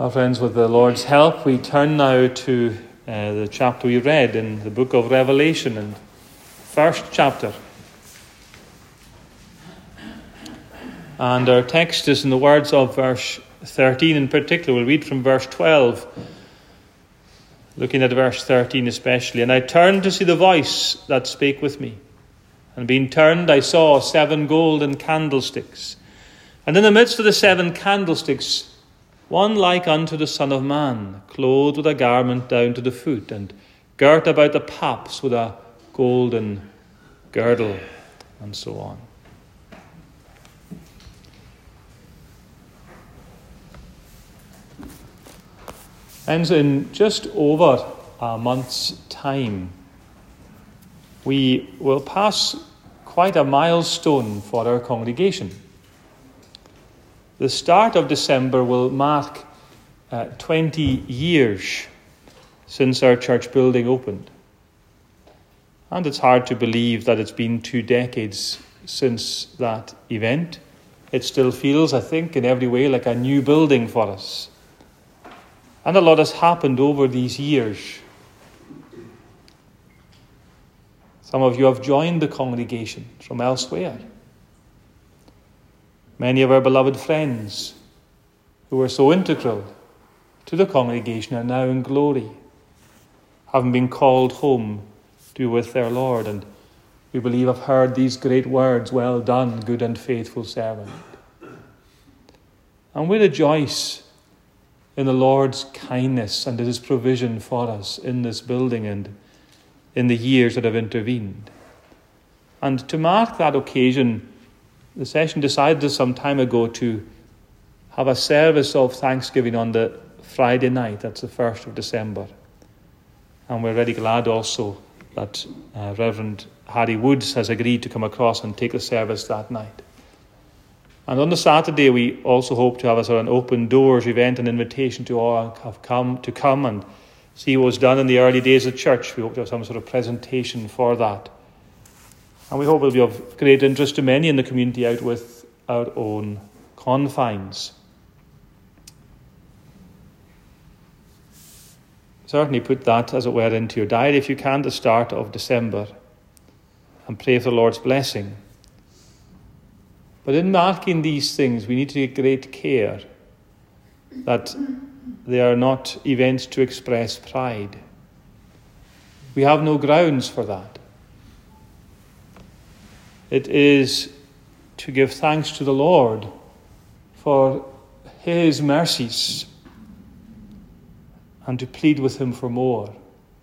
Our friends, with the Lord's help, we turn now to the chapter we read in the book of Revelation, and first chapter. And our text is in the words of verse 13 in particular. We'll read from verse 12, looking at verse 13 especially. And I turned to see the voice that spake with me. And being turned, I saw 7 golden candlesticks. And in the midst of the 7 candlesticks, one like unto the Son of Man, clothed with a garment down to the foot, and girt about the paps with a golden girdle, and so on. And in just over a month's time, we will pass quite a milestone for our congregation. The start of December will mark 20 years since our church building opened. And it's hard to believe that it's been 2 decades since that event. It still feels, I think, in every way like a new building for us. And a lot has happened over these years. Some of you have joined the congregation from elsewhere. Many of our beloved friends who were so integral to the congregation are now in glory, having been called home to be with their Lord. And we believe have heard these great words, "Well done, good and faithful servant." And we rejoice in the Lord's kindness and His provision for us in this building and in the years that have intervened. And to mark that occasion, the session decided some time ago to have a service of thanksgiving on the Friday night. That's the 1st of December. And we're very glad also that Reverend Harry Woods has agreed to come across and take the service that night. And on the Saturday, we also hope to have a sort of an open doors event, an invitation to all have come and see what was done in the early days of church. We hope to have some sort of presentation for that. And we hope it will be of great interest to many in the community out with our own confines. Certainly put that, as it were, into your diary if you can, the start of December, and pray for the Lord's blessing. But in marking these things, we need to take great care that they are not events to express pride. We have no grounds for that. It is to give thanks to the Lord for His mercies and to plead with Him for more.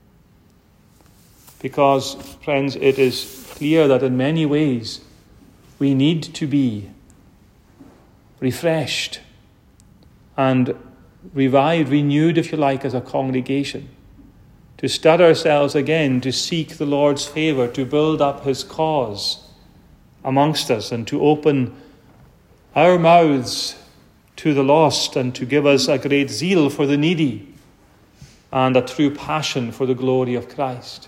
Because, friends, it is clear that in many ways we need to be refreshed and revived, renewed, if you like, as a congregation, to stir ourselves again, to seek the Lord's favour, to build up His cause amongst us, and to open our mouths to the lost, and to give us a great zeal for the needy and a true passion for the glory of Christ.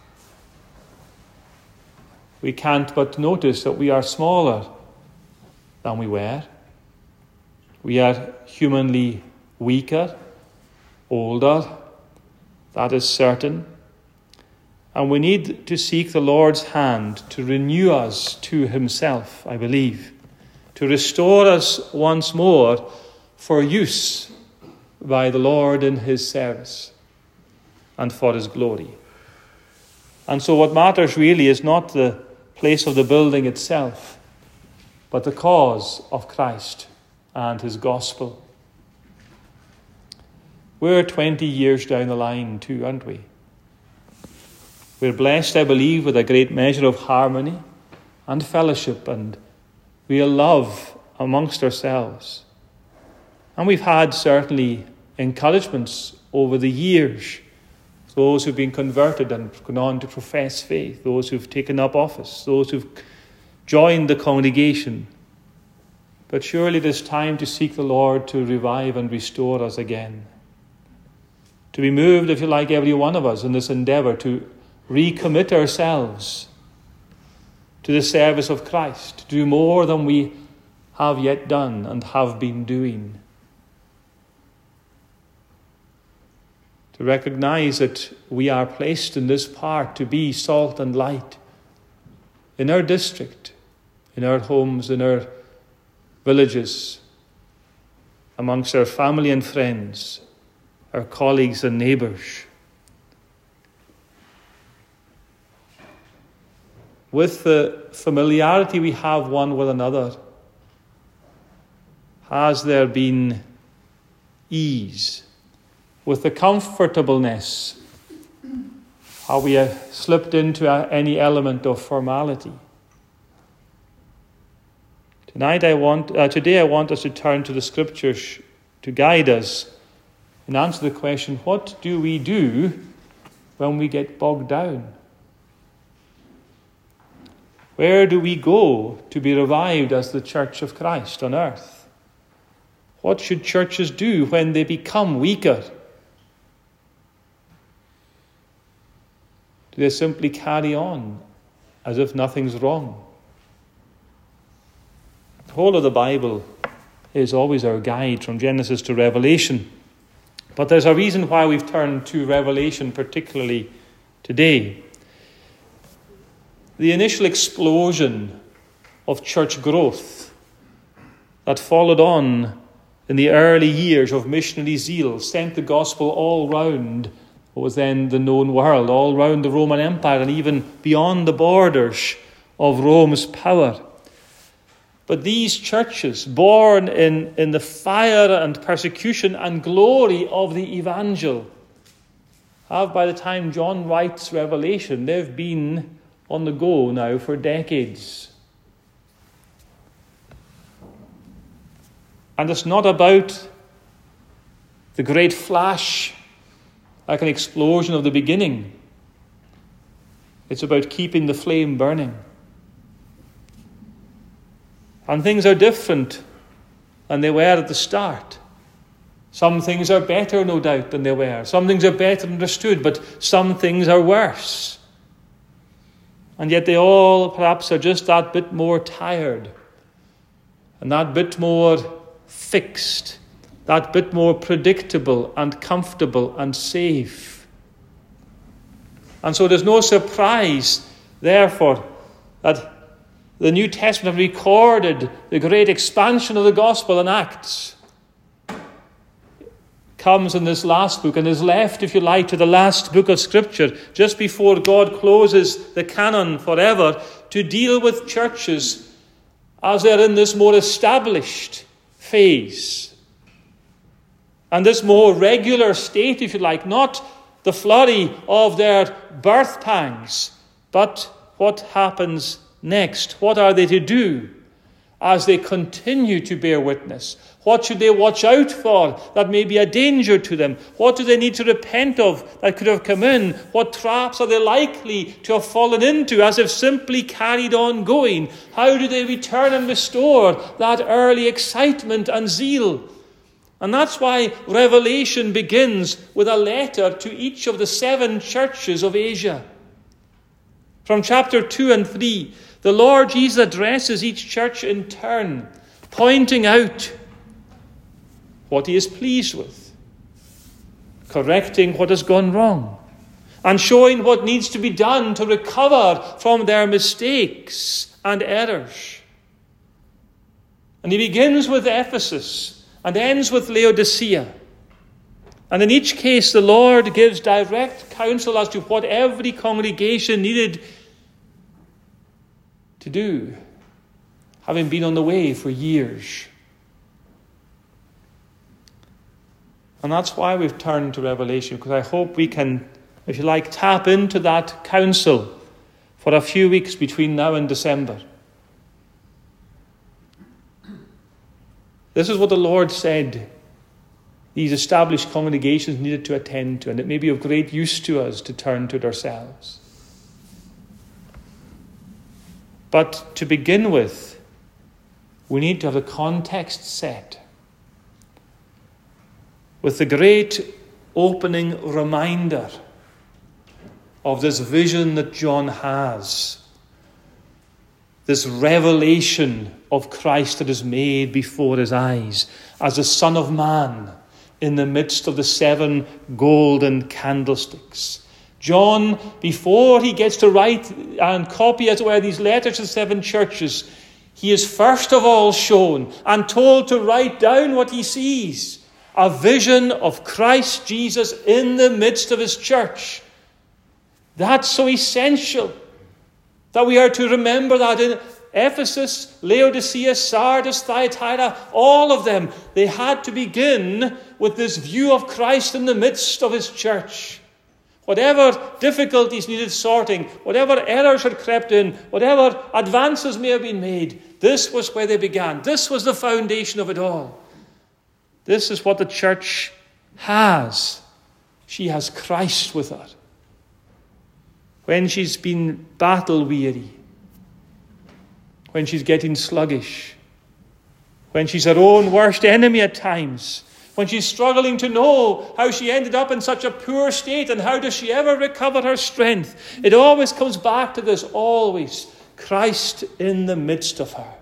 We can't but notice that we are smaller than we were. We are humanly weaker, older, that is certain. And we need to seek the Lord's hand to renew us to Himself, I believe, to restore us once more for use by the Lord in His service and for His glory. And so what matters really is not the place of the building itself, but the cause of Christ and His gospel. We're 20 years down the line too, aren't we? We're blessed, I believe, with a great measure of harmony and fellowship and real love amongst ourselves. And we've had certainly encouragements over the years. Those who've been converted and gone on to profess faith, those who've taken up office, those who've joined the congregation. But surely it is time to seek the Lord to revive and restore us again. To be moved, if you like, every one of us in this endeavour to recommit ourselves to the service of Christ, to do more than we have yet done and have been doing. to recognize that we are placed in this part to be salt and light in our district, in our homes, in our villages, amongst our family and friends, our colleagues and neighbours. With the familiarity we have one with another, has there been ease? With the comfortableness, have we slipped into any element of formality? Today I want us to turn to the Scriptures to guide us and answer the question, what do we do when we get bogged down? Where do we go to be revived as the Church of Christ on earth? What should churches do when they become weaker? Do they simply carry on as if nothing's wrong? The whole of the Bible is always our guide from Genesis to Revelation. But there's a reason why we've turned to Revelation particularly today. The initial explosion of church growth that followed on in the early years of missionary zeal sent the gospel all round what was then the known world, all round the Roman Empire and even beyond the borders of Rome's power. But these churches, born in the fire and persecution and glory of the Evangel, have, by the time John writes Revelation, they've been on the go now for decades. And it's not about the great flash, like an explosion of the beginning. It's about keeping the flame burning. And things are different than they were at the start. Some things are better, no doubt, than they were. Some things are better understood, but some things are worse. And yet they all perhaps are just that bit more tired and that bit more fixed, that bit more predictable and comfortable and safe. And so there's no surprise, therefore, that the New Testament recorded the great expansion of the gospel in Acts. Comes in this last book and is left, if you like, to the last book of Scripture, just before God closes the canon forever, to deal with churches as they're in this more established phase. And this more regular state, if you like, not the flurry of their birth pangs, but what happens next. What are they to do as they continue to bear witness? What should they watch out for that may be a danger to them? What do they need to repent of that could have come in? What traps are they likely to have fallen into as if simply carried on going? How do they return and restore that early excitement and zeal? And that's why Revelation begins with a letter to each of the 7 churches of Asia. From chapter 2 and 3, the Lord Jesus addresses each church in turn, pointing out what he is pleased with, correcting what has gone wrong, and showing what needs to be done to recover from their mistakes and errors. And he begins with Ephesus and ends with Laodicea. And in each case, the Lord gives direct counsel as to what every congregation needed to do, having been on the way for years. And that's why we've turned to Revelation, because I hope we can, if you like, tap into that counsel for a few weeks between now and December. This is what the Lord said these established congregations needed to attend to, and it may be of great use to us to turn to it ourselves. But to begin with, we need to have the context set with the great opening reminder of this vision that John has, this revelation of Christ that is made before his eyes as the Son of Man, in the midst of the 7 golden candlesticks. John, before he gets to write and copy, as it were, these letters to the 7 churches, he is first of all shown and told to write down what he sees. A vision of Christ Jesus in the midst of his church. That's so essential that we are to remember that in Ephesus, Laodicea, Sardis, Thyatira, all of them, they had to begin with this view of Christ in the midst of his church. Whatever difficulties needed sorting, whatever errors had crept in, whatever advances may have been made, this was where they began. This was the foundation of it all. This is what the church has. She has Christ with her. When she's been battle-weary, when she's getting sluggish, when she's her own worst enemy at times, when she's struggling to know how she ended up in such a poor state and how does she ever recover her strength, it always comes back to this, always, Christ in the midst of her.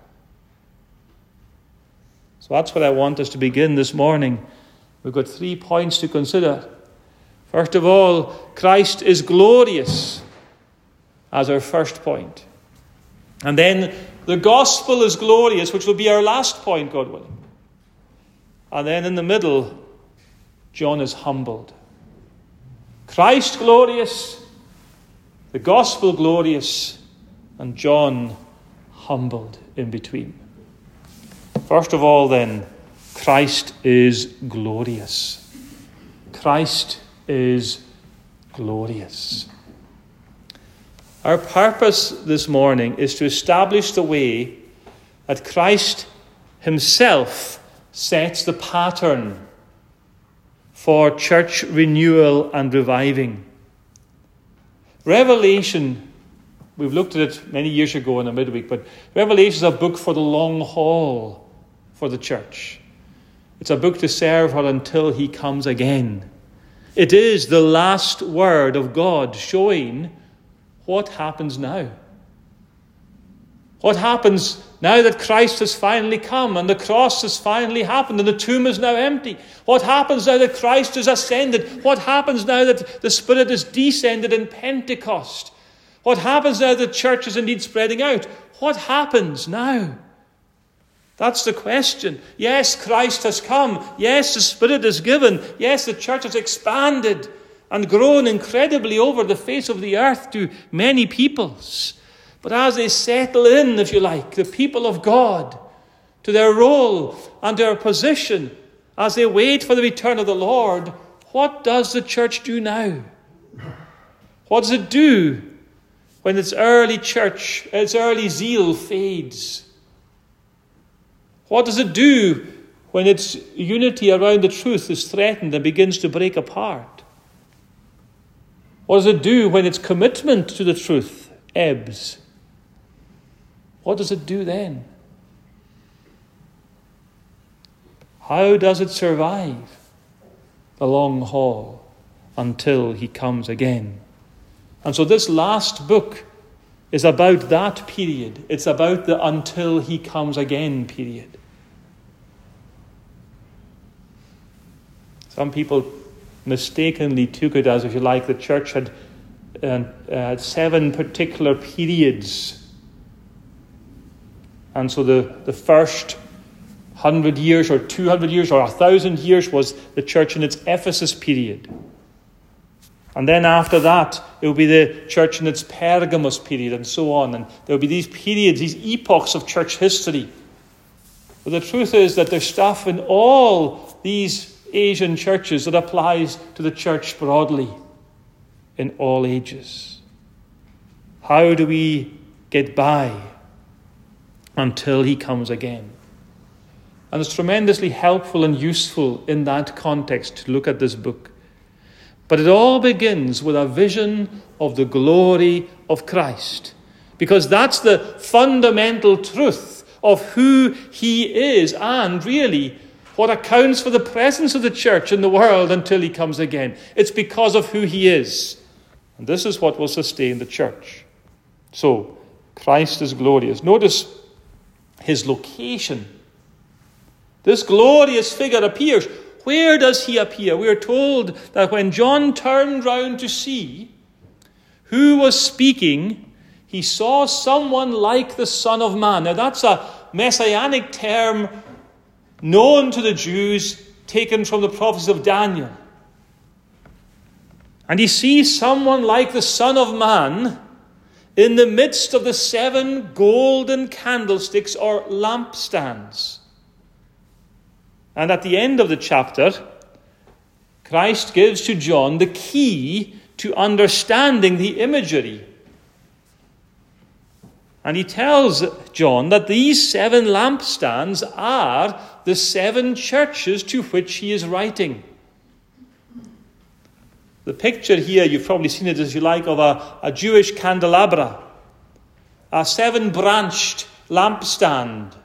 So that's what I want us to begin this morning. We've got 3 points to consider. First of all, Christ is glorious as our first point. And then the gospel is glorious, which will be our last point, God willing. And then in the middle, John is humbled. Christ glorious, the gospel glorious, and John humbled in between. First of all, then, Christ is glorious. Christ is glorious. Our purpose this morning is to establish the way that Christ himself sets the pattern for church renewal and reviving. Revelation, we've looked at it many years ago in a midweek, but Revelation is a book for the long haul for the church. It's a book to serve her until he comes again. It is the last word of God showing what happens now. What happens now that Christ has finally come and the cross has finally happened and the tomb is now empty? What happens now that Christ is ascended? What happens now that the Spirit is descended in Pentecost? What happens now that the church is indeed spreading out? What happens now? That's the question. Yes, Christ has come. Yes, the Spirit is given. Yes, the church has expanded and grown incredibly over the face of the earth to many peoples. But as they settle in, if you like, the people of God, to their role and their position, as they wait for the return of the Lord, what does the church do now? What does it do when its early church, its early zeal fades? What does it do when its unity around the truth is threatened and begins to break apart? What does it do when its commitment to the truth ebbs? What does it do then? How does it survive the long haul until he comes again? And so this last book is about that period. It's about the until he comes again period. Some people mistakenly took it as, if you like, the church had 7 particular periods. And so the first 100 years or 200 years or 1,000 years was the church in its Ephesus period. And then after that, it will be the church in its Pergamos period and so on. And there will be these periods, these epochs of church history. But the truth is that there's stuff in all these Asian churches that applies to the church broadly in all ages. How do we get by until he comes again? And it's tremendously helpful and useful in that context to look at this book. But it all begins with a vision of the glory of Christ, because that's the fundamental truth of who he is and really what accounts for the presence of the church in the world until he comes again. It's because of who he is. And this is what will sustain the church. So, Christ is glorious. Notice his location. This glorious figure appears. Where does he appear? We are told that when John turned round to see who was speaking, he saw someone like the Son of Man. Now that's a messianic term known to the Jews, taken from the prophecies of Daniel. And he sees someone like the Son of Man in the midst of the 7 golden candlesticks or lampstands. And at the end of the chapter, Christ gives to John the key to understanding the imagery. And he tells John that these 7 lampstands are the 7 churches to which he is writing. The picture here, you've probably seen it as you like, of a Jewish candelabra, a 7-branched lampstand.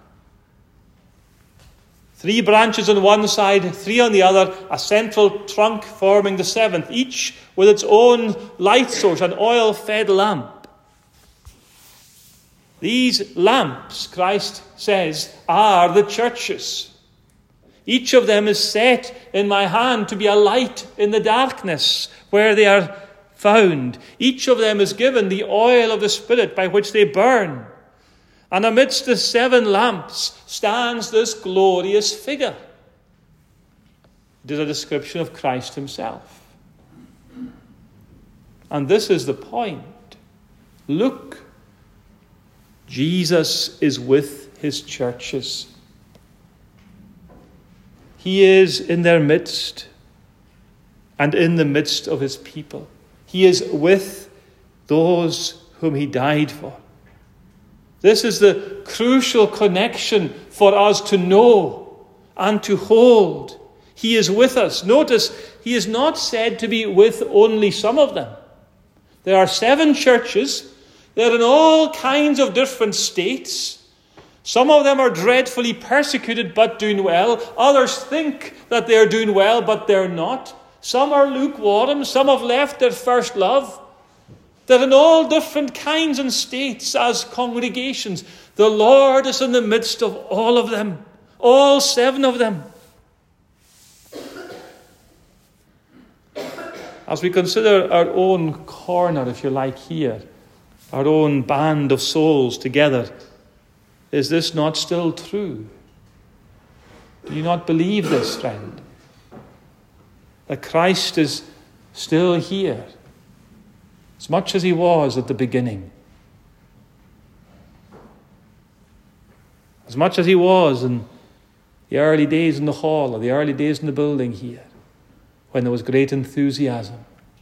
3 branches on one side, 3 on the other, a central trunk forming the 7th, each with its own light source, an oil-fed lamp. These lamps, Christ says, are the churches. Each of them is set in my hand to be a light in the darkness where they are found. Each of them is given the oil of the Spirit by which they burn. And amidst the 7 lamps stands this glorious figure. It is a description of Christ himself. And this is the point. Look, Jesus is with his churches. He is in their midst and in the midst of his people. He is with those whom he died for. This is the crucial connection for us to know and to hold. He is with us. Notice, he is not said to be with only some of them. There are 7 churches. They're in all kinds of different states. Some of them are dreadfully persecuted but doing well. Others think that they're doing well but they're not. Some are lukewarm. Some have left their first love. They're in all different kinds and states as congregations. The Lord is in the midst of all of them. All 7 of them. As we consider our own corner, if you like, here, our own band of souls together, is this not still true? Do you not believe this, friend? That Christ is still here, as much as he was at the beginning. As much as he was in the early days in the hall, or the early days in the building here, when there was great enthusiasm.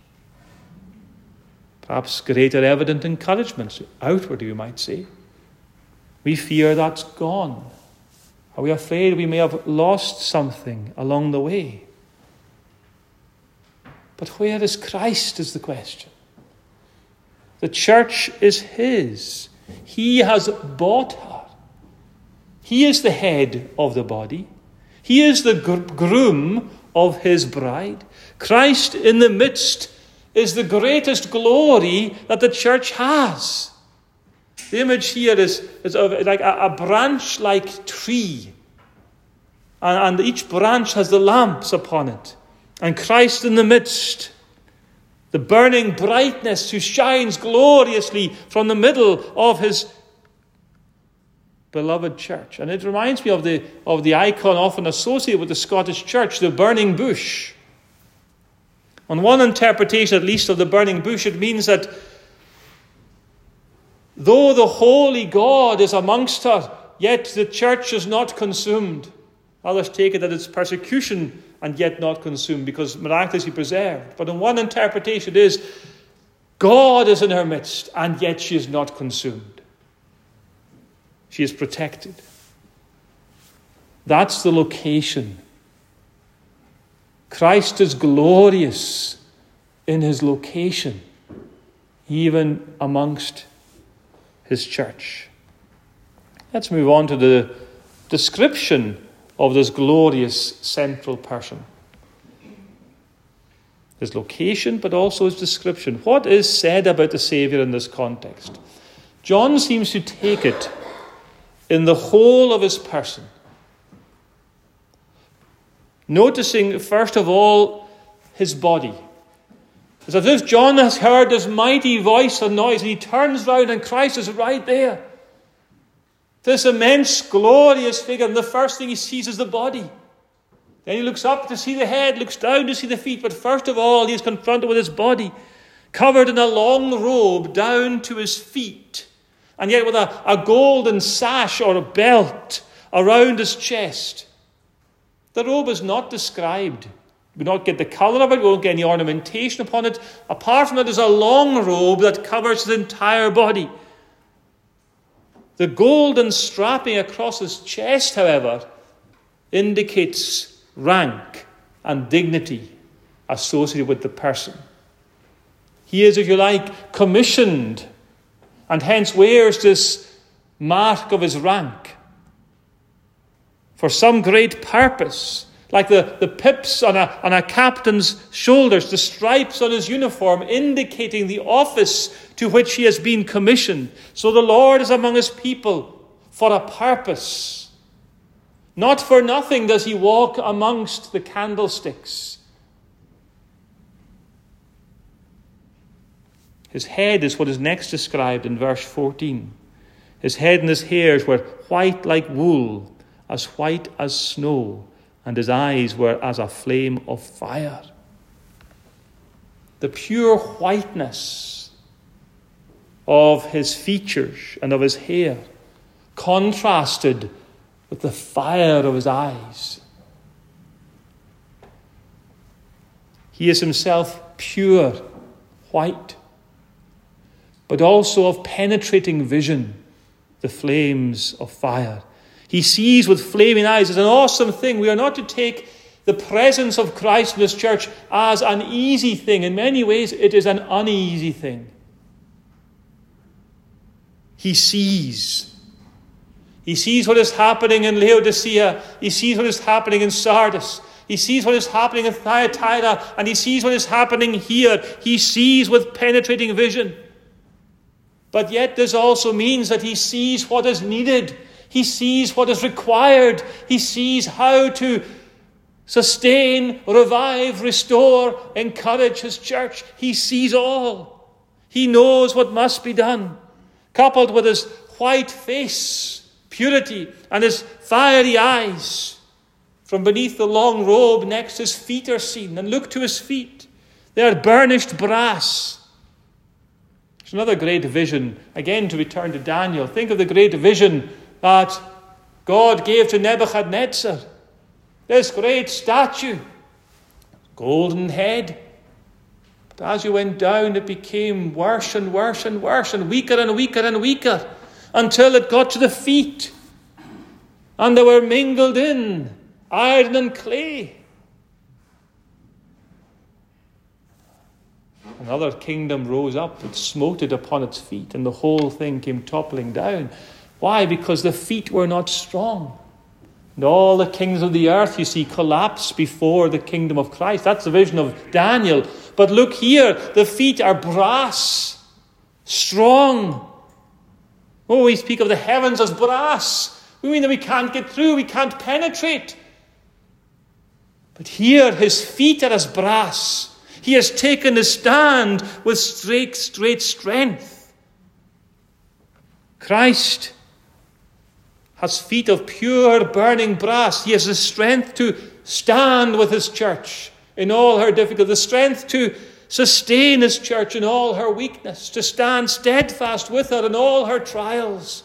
Perhaps greater evident encouragement, outward you might say. We fear that's gone. Are we afraid we may have lost something along the way? But where is Christ is the question. The church is his. He has bought her. He is the head of the body. He is the groom of his bride. Christ in the midst is the greatest glory that the church has. The image here is of like a branch-like tree. And each branch has the lamps upon it. And Christ in the midst, the burning brightness who shines gloriously from the middle of his beloved church. And it reminds me of the icon often associated with the Scottish church, the burning bush. On one interpretation, at least, of the burning bush, it means that though the holy God is amongst her, yet the church is not consumed. Others take it that it's persecution and yet not consumed because miraculously preserved. But in one interpretation it is, God is in her midst and yet she is not consumed. She is protected. That's the location. Christ is glorious in his location, even amongst his church. Let's move on to the description of this glorious central person. His location, but also his description. What is said about the Saviour in this context? John seems to take it in the whole of his person. noticing, first of all, his body. It's as if John has heard this mighty voice and noise, and he turns round and Christ is right there. This immense, glorious figure, and the first thing he sees is the body. Then he looks up to see the head, looks down to see the feet, but first of all he is confronted with his body, covered in a long robe down to his feet, and yet with a golden sash or a belt around his chest. The robe is not described. We do not get the colour of it, we won't get any ornamentation upon it. Apart from that, there's a long robe that covers his entire body. The golden strapping across his chest, however, indicates rank and dignity associated with the person. He is, if you like, commissioned, and hence wears this mark of his rank for some great purpose, like the pips on a captain's shoulders, the stripes on his uniform indicating the office to which he has been commissioned. So the Lord is among his people for a purpose. Not for nothing does he walk amongst the candlesticks. His head is what is next described in verse 14. His head and his hairs were white like wool, as white as snow, and his eyes were as a flame of fire. The pure whiteness of his features and of his hair contrasted with the fire of his eyes. He is himself pure white, but also of penetrating vision, the flames of fire. He sees with flaming eyes. It's an awesome thing. We are not to take the presence of Christ in this church as an easy thing. In many ways, it is an uneasy thing. He sees. He sees what is happening in Laodicea. He sees what is happening in Sardis. He sees what is happening in Thyatira. And he sees what is happening here. He sees with penetrating vision. But yet this also means that he sees what is needed. He sees what is required. He sees how to sustain, revive, restore, encourage his church. He sees all. He knows what must be done. Coupled with his white face, purity, and his fiery eyes, from beneath the long robe next his feet are seen. And look to his feet. They are burnished brass. There's another great vision. Again, to return to Daniel. Think of the great vision that God gave to Nebuchadnezzar. This great statue, golden head. But as you went down, it became worse and worse and worse, and weaker and weaker and weaker, until it got to the feet. And they were mingled in iron and clay. Another kingdom rose up, it smote it upon its feet, and the whole thing came toppling down. Why? Because the feet were not strong. And all the kings of the earth, you see, collapse before the kingdom of Christ. That's the vision of Daniel. But look here, the feet are brass, strong. Oh, we speak of the heavens as brass. We mean that we can't get through, we can't penetrate. But here, his feet are as brass. He has taken his stand with straight strength. Christ has feet of pure burning brass. He has the strength to stand with his church in all her difficulty, the strength to sustain his church in all her weakness, to stand steadfast with her in all her trials.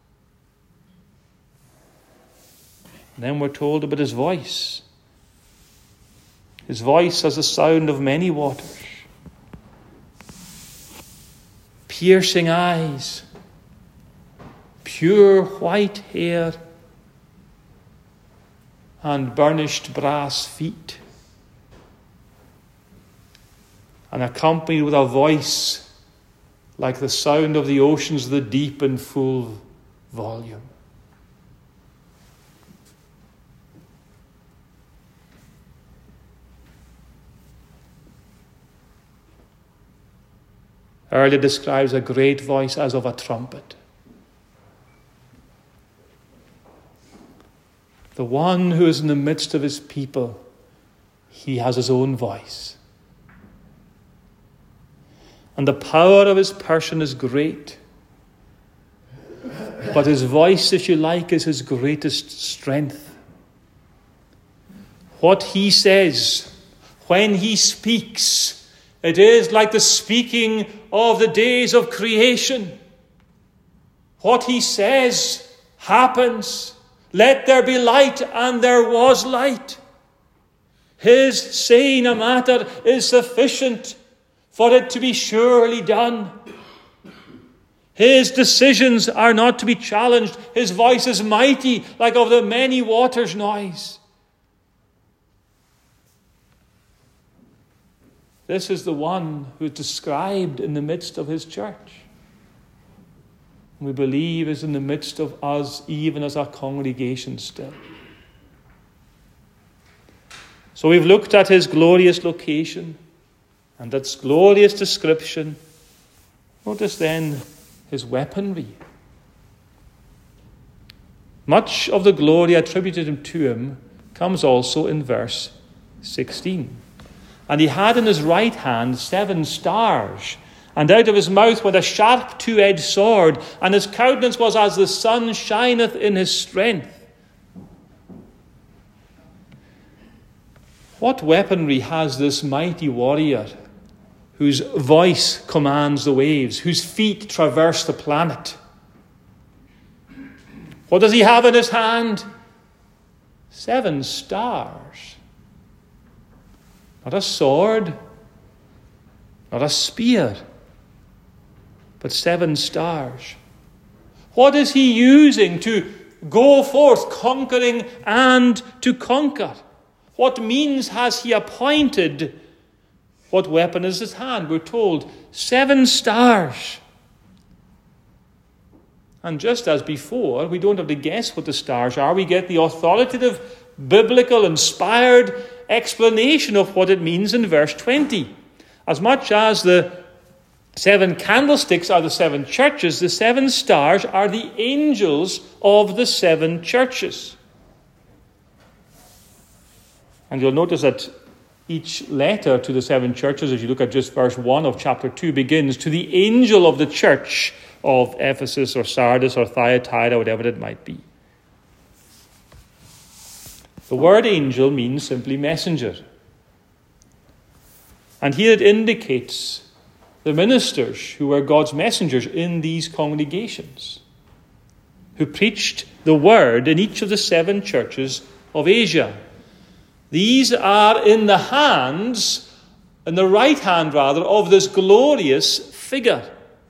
And then we're told about his voice. His voice has the sound of many waters. Piercing eyes. Pure white hair and burnished brass feet, and accompanied with a voice like the sound of the oceans of the deep in full volume. Earlier describes a great voice as of a trumpet. The one who is in the midst of his people he has his own voice. And the power of his person is great. But his voice, if you like, is his greatest strength. What he says, when he speaks, it is like the speaking of the days of creation. What he says happens. Let there be light, and there was light. His saying a matter is sufficient for it to be surely done. His decisions are not to be challenged. His voice is mighty, like of the many waters' noise. This is the one who is described in the midst of his church. We believe is in the midst of us, even as our congregation still. So we've looked at his glorious location and its glorious description. Notice then his weaponry. Much of the glory attributed to him comes also in verse 16. And he had in his right hand 7 stars, and out of his mouth went a sharp 2-edged sword, and his countenance was as the sun shineth in his strength. What weaponry has this mighty warrior, whose voice commands the waves, whose feet traverse the planet? What does he have in his hand? 7 stars. Not a sword, not a spear, but 7 stars. What is he using to go forth conquering and to conquer? What means has he appointed? What weapon is his hand? We're told 7 stars. And just as before, we don't have to guess what the stars are. We get the authoritative, biblical, inspired explanation of what it means in verse 20. As much as the 7 candlesticks are the 7 churches, the 7 stars are the angels of the 7 churches. And you'll notice that each letter to the 7 churches, as you look at just verse 1 of chapter 2, begins to the angel of the church of Ephesus or Sardis or Thyatira, whatever it might be. The word angel means simply messenger. And here it indicates the ministers who were God's messengers in these congregations, who preached the word in each of the 7 churches of Asia. These are in the right hand of this glorious figure.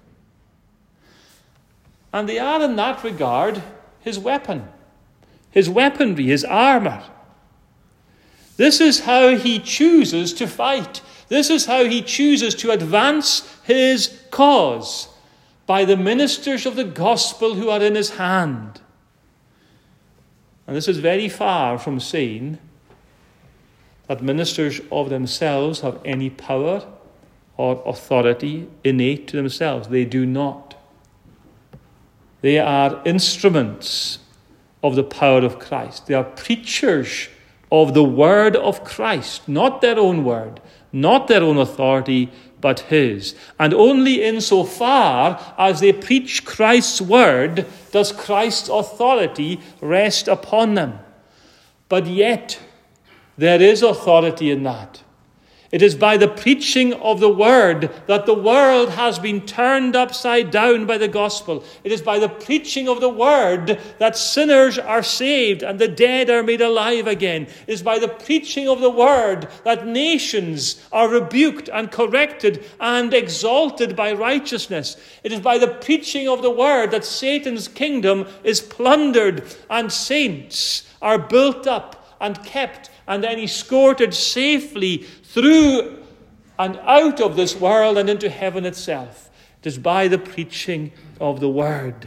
And they are in that regard his weapon, his weaponry, his armour. This is how he chooses to fight. This is how he chooses to advance his cause, by the ministers of the gospel who are in his hand. And this is very far from saying that ministers of themselves have any power or authority innate to themselves. They do not. They are instruments of the power of Christ. They are preachers of the word of Christ, not their own word, not their own authority, but his. And only insofar as they preach Christ's word does Christ's authority rest upon them. But yet, there is authority in that. It is by the preaching of the word that the world has been turned upside down by the gospel. It is by the preaching of the word that sinners are saved and the dead are made alive again. It is by the preaching of the word that nations are rebuked and corrected and exalted by righteousness. It is by the preaching of the word that Satan's kingdom is plundered and saints are built up and kept and then escorted safely through and out of this world and into heaven itself. It is by the preaching of the word.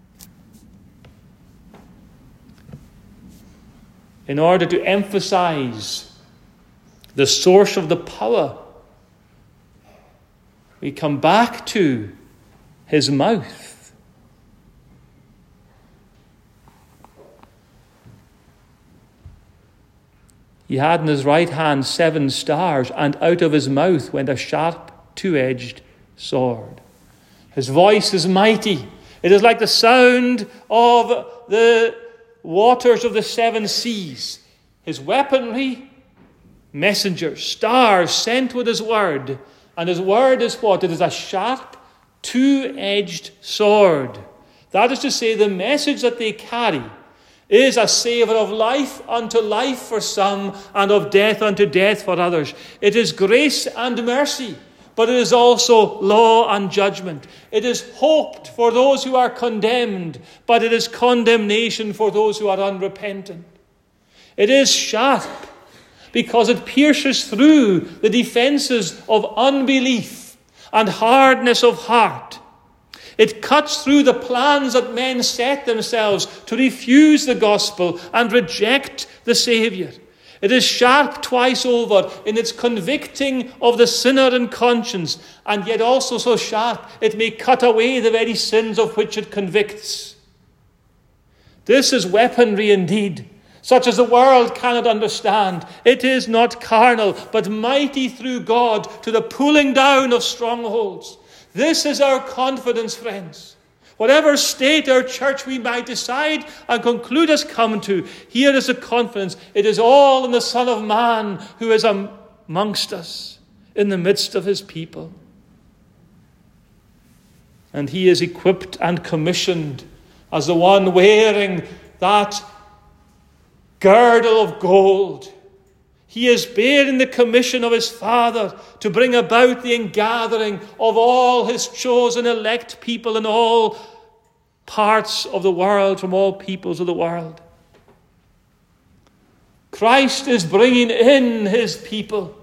In order to emphasize the source of the power, we come back to his mouth. He had in his right hand 7 stars, and out of his mouth went a sharp, two-edged sword. His voice is mighty. It is like the sound of the waters of the 7 seas. His weaponry, messengers, stars sent with his word. And his word is what? It is a sharp, two-edged sword. That is to say, the message that they carry is a savour of life unto life for some, and of death unto death for others. It is grace and mercy, but it is also law and judgment. It is hope for those who are condemned, but it is condemnation for those who are unrepentant. It is sharp because it pierces through the defences of unbelief and hardness of heart. It cuts through the plans that men set themselves to refuse the gospel and reject the Saviour. It is sharp twice over in its convicting of the sinner in conscience, and yet also so sharp it may cut away the very sins of which it convicts. This is weaponry indeed, such as the world cannot understand. It is not carnal, but mighty through God to the pulling down of strongholds. This is our confidence, friends. Whatever state or church we might decide and conclude has come to, here is the confidence. It is all in the Son of Man who is amongst us, in the midst of his people. And he is equipped and commissioned as the one wearing that girdle of gold. He is bearing the commission of his Father to bring about the ingathering of all his chosen elect people in all parts of the world, from all peoples of the world. Christ is bringing in his people.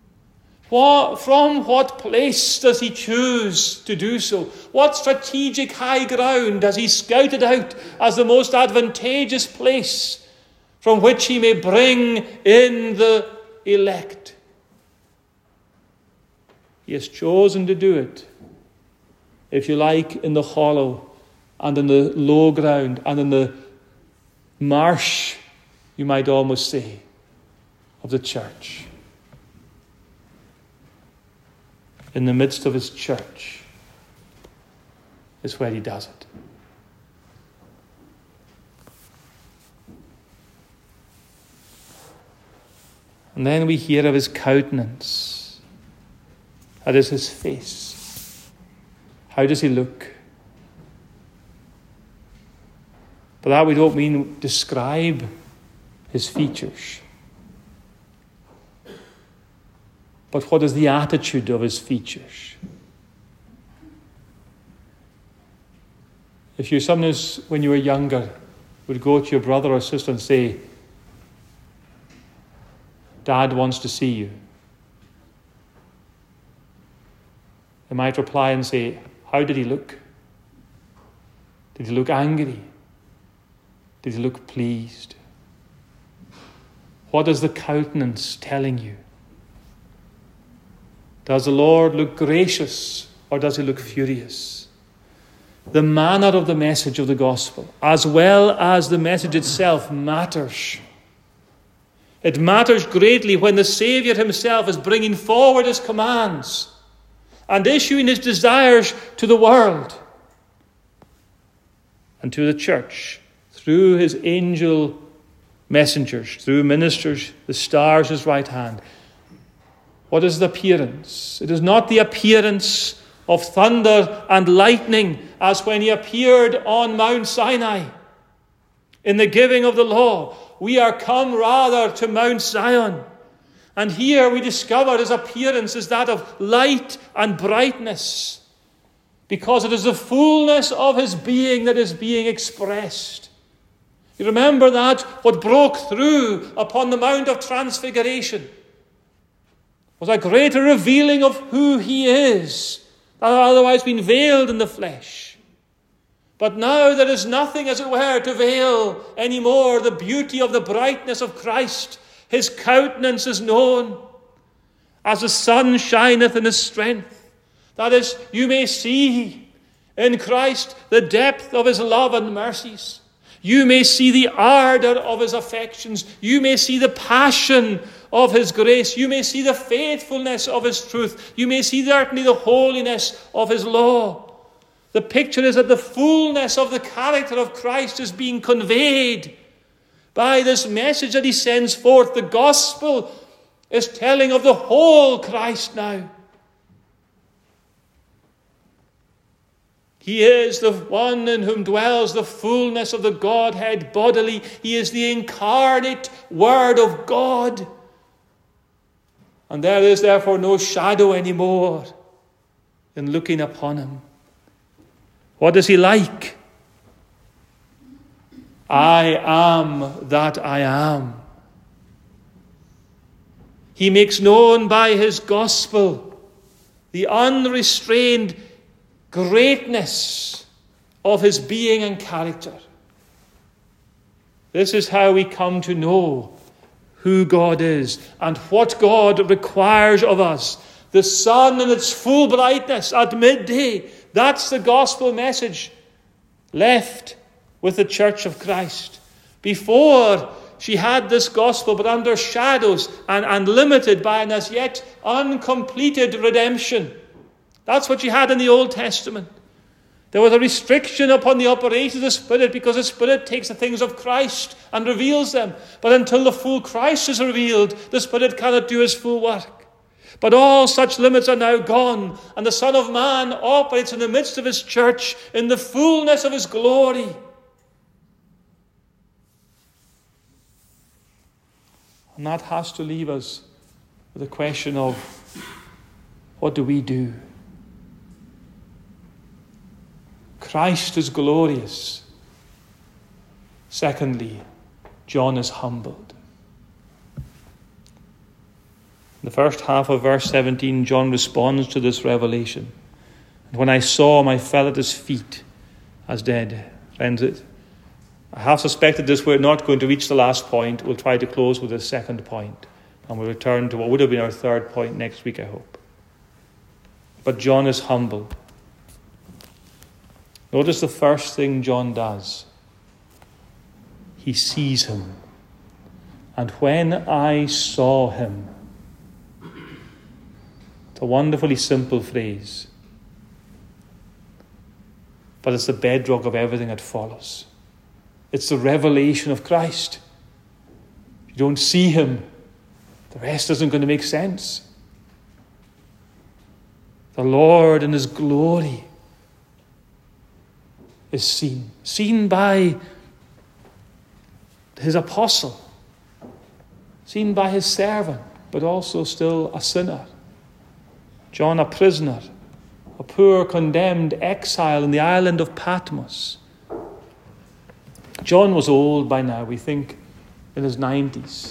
From what place does he choose to do so? What strategic high ground has he scouted out as the most advantageous place from which he may bring in the elect? He has chosen to do it, if you like, in the hollow and in the low ground and in the marsh, you might almost say, of the church. In the midst of his church is where he does it. And then we hear of his countenance. That is his face. How does he look? By that we don't mean describe his features. But what is the attitude of his features? If you sometimes, when you were younger, would go to your brother or sister and say, Dad wants to see you, they might reply and say, how did he look? Did he look angry? Did he look pleased? What is the countenance telling you? Does the Lord look gracious, or does he look furious? The manner of the message of the gospel, as well as the message itself, matters. It matters greatly when the Saviour himself is bringing forward his commands and issuing his desires to the world and to the church through his angel messengers, through ministers, the stars his right hand. What is the appearance? It is not the appearance of thunder and lightning as when he appeared on Mount Sinai in the giving of the law. We are come rather to Mount Zion. And here we discover his appearance is that of light and brightness, because it is the fullness of his being that is being expressed. You remember that what broke through upon the Mount of Transfiguration was a greater revealing of who he is that had otherwise been veiled in the flesh. But now there is nothing, as it were, to veil any more the beauty of the brightness of Christ. His countenance is known as the sun shineth in his strength. That is, you may see in Christ the depth of his love and mercies. You may see the ardor of his affections. You may see the passion of his grace. You may see the faithfulness of his truth. You may see certainly the holiness of his law. The picture is that the fullness of the character of Christ is being conveyed by this message that he sends forth. The gospel is telling of the whole Christ now. He is the one in whom dwells the fullness of the Godhead bodily. He is the incarnate Word of God. And there is therefore no shadow anymore in looking upon him. What is he like? I am that I am. He makes known by his gospel the unrestrained greatness of his being and character. This is how we come to know who God is and what God requires of us. The sun in its full brightness at midday. That's the gospel message left with the Church of Christ. Before she had this gospel, but under shadows and limited by an as yet uncompleted redemption. That's what she had in the Old Testament. There was a restriction upon the operation of the Spirit because the Spirit takes the things of Christ and reveals them. But until the full Christ is revealed, the Spirit cannot do his full work. But all such limits are now gone, and the Son of Man operates in the midst of his church in the fullness of his glory. And that has to leave us with the question of, what do we do? Christ is glorious. Secondly, John is humbled. In the first half of verse 17, John responds to this revelation. And when I saw him, I fell at his feet as dead. Friends, I have suspected this. We're not going to reach the last point. We'll try to close with the second point. And we'll return to what would have been our third point next week, I hope. But John is humbled. Notice the first thing John does. He sees him. And when I saw him. It's a wonderfully simple phrase. But it's the bedrock of everything that follows. It's the revelation of Christ. If you don't see him, the rest isn't going to make sense. The Lord in his glory is seen by his apostle, seen by his servant, but also still a sinner. John, a prisoner, a poor condemned exile in the island of Patmos. John was old by now, we think in his 90s.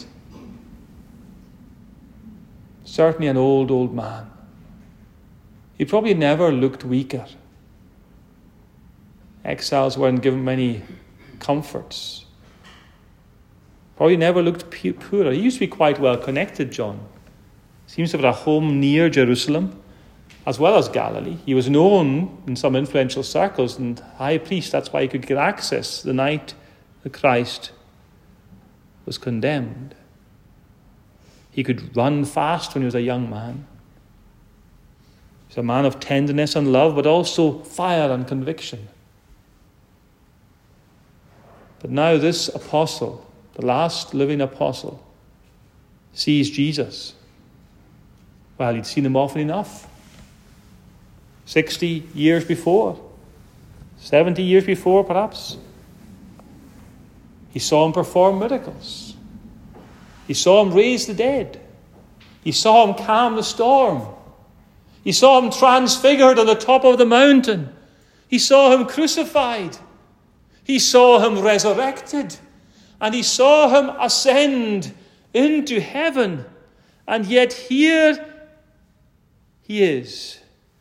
Certainly an old man. He probably never looked weaker. Exiles weren't given many comforts. Probably never looked poorer. He used to be quite well connected, John. Seems to have had a home near Jerusalem, as well as Galilee. He was known in some influential circles and high priest. That's why he could get access the night that Christ was condemned. He could run fast when he was a young man. He's a man of tenderness and love, but also fire and conviction. But now this apostle, the last living apostle, sees Jesus. Well, he'd seen him often enough. 60 years before. 70 years before, perhaps. He saw him perform miracles. He saw him raise the dead. He saw him calm the storm. He saw him transfigured on the top of the mountain. He saw him crucified. He saw him resurrected. And he saw him ascend into heaven. And yet here he is.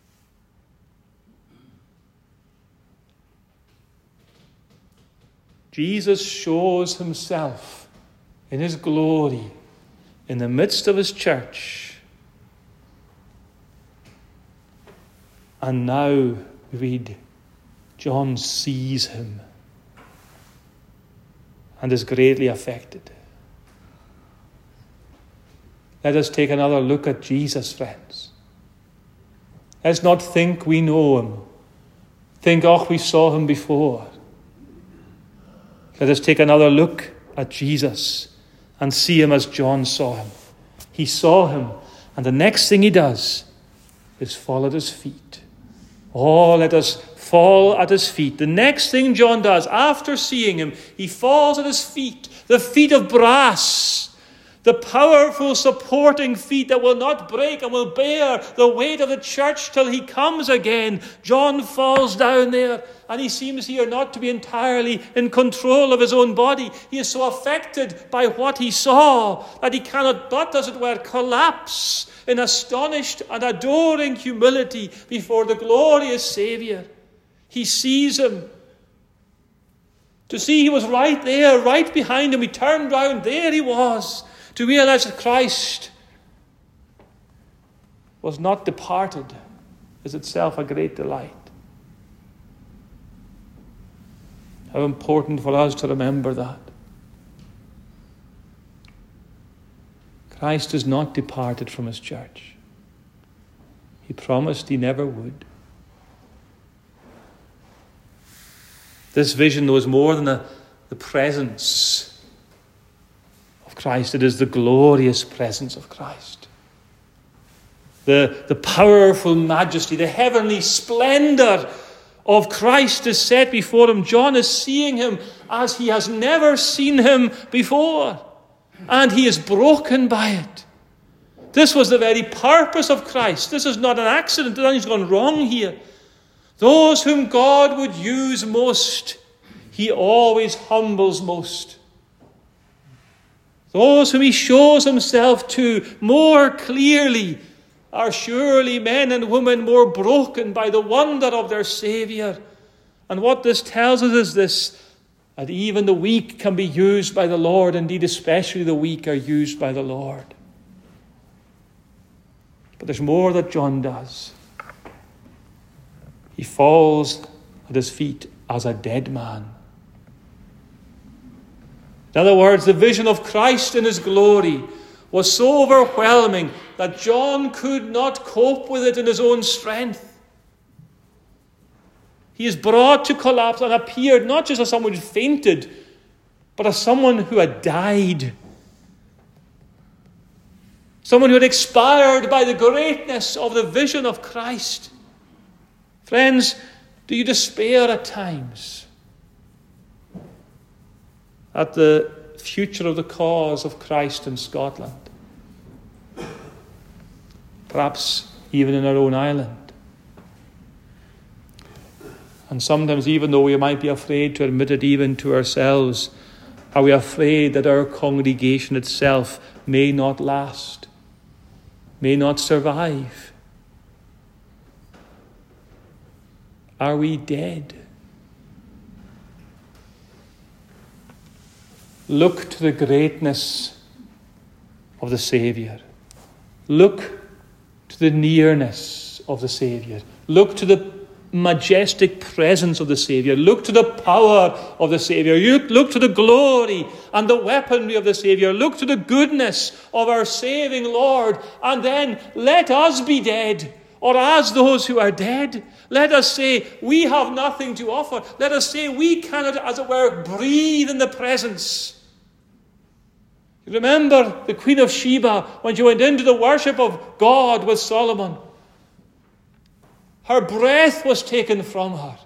Jesus shows himself in his glory in the midst of his church. And now we read, John sees him. and is greatly affected. Let us take another look at Jesus, friends. Let's not think we know him. Think, oh, we saw him before. Let us take another look at Jesus and see him as John saw him. He saw him, and the next thing he does is fall at his feet. Oh, let us fall at his feet. The next thing John does after seeing him, he falls at his feet, the feet of brass, the powerful supporting feet that will not break and will bear the weight of the church till he comes again. John falls down there, and he seems here not to be entirely in control of his own body. He is so affected by what he saw that he cannot but, as it were, collapse in astonished and adoring humility before the glorious Saviour. He sees him. To see he was right there, right behind him. He turned round, there he was. To realize that Christ was not departed is itself a great delight. How important for us to remember that. Christ is not departed from his church. He promised he never would. This vision, though, is more than the presence of Christ. It is the glorious presence of Christ. The powerful majesty, the heavenly splendor of Christ is set before him. John is seeing him as he has never seen him before. And he is broken by it. This was the very purpose of Christ. This is not an accident. Nothing's gone wrong here. Those whom God would use most, he always humbles most. Those whom he shows himself to more clearly are surely men and women more broken by the wonder of their Saviour. And what this tells us is this, that even the weak can be used by the Lord. Indeed, especially the weak are used by the Lord. But there's more that John does. He falls at his feet as a dead man. In other words, the vision of Christ in his glory was so overwhelming that John could not cope with it in his own strength. He is brought to collapse and appeared not just as someone who fainted, but as someone who had died. Someone who had expired by the greatness of the vision of Christ. Friends, do you despair at times at the future of the cause of Christ in Scotland? Perhaps even in our own island. And sometimes, even though we might be afraid to admit it even to ourselves, are we afraid that our congregation itself may not last, may not survive? Are we dead? Look to the greatness of the Saviour. Look to the nearness of the Saviour. Look to the majestic presence of the Saviour. Look to the power of the Saviour. Look to the glory and the weaponry of the Saviour. Look to the goodness of our saving Lord. And then let us be dead, or as those who are dead. Let us say we have nothing to offer. Let us say we cannot, as it were, breathe in the presence. You remember the Queen of Sheba when she went into the worship of God with Solomon. Her breath was taken from her.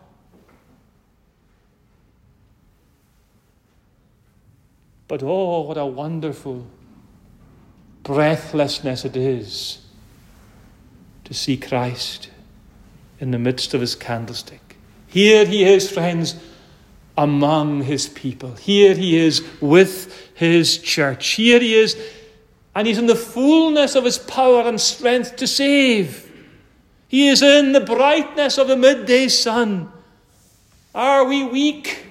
But oh, what a wonderful breathlessness it is to see Christ in the midst of his candlestick. Here he is, friends, among his people. Here he is with his church. Here he is, and he's in the fullness of his power and strength to save. He is in the brightness of the midday sun. Are we weak?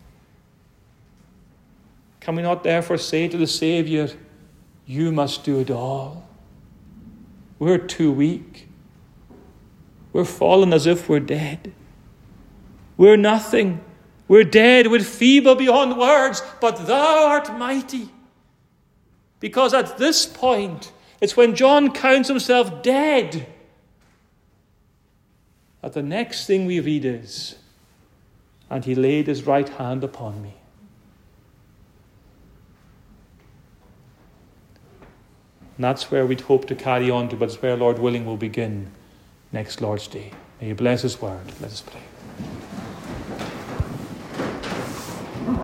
Can we not therefore say to the Saviour, you must do it all? We're too weak. We're fallen as if we're dead. We're nothing. We're dead, we're feeble beyond words, but thou art mighty. Because at this point, it's when John counts himself dead, that the next thing we read is, and he laid his right hand upon me. And that's where we'd hope to carry on to, but it's where, Lord willing, we'll begin next Lord's Day. May you bless his word. Let us pray.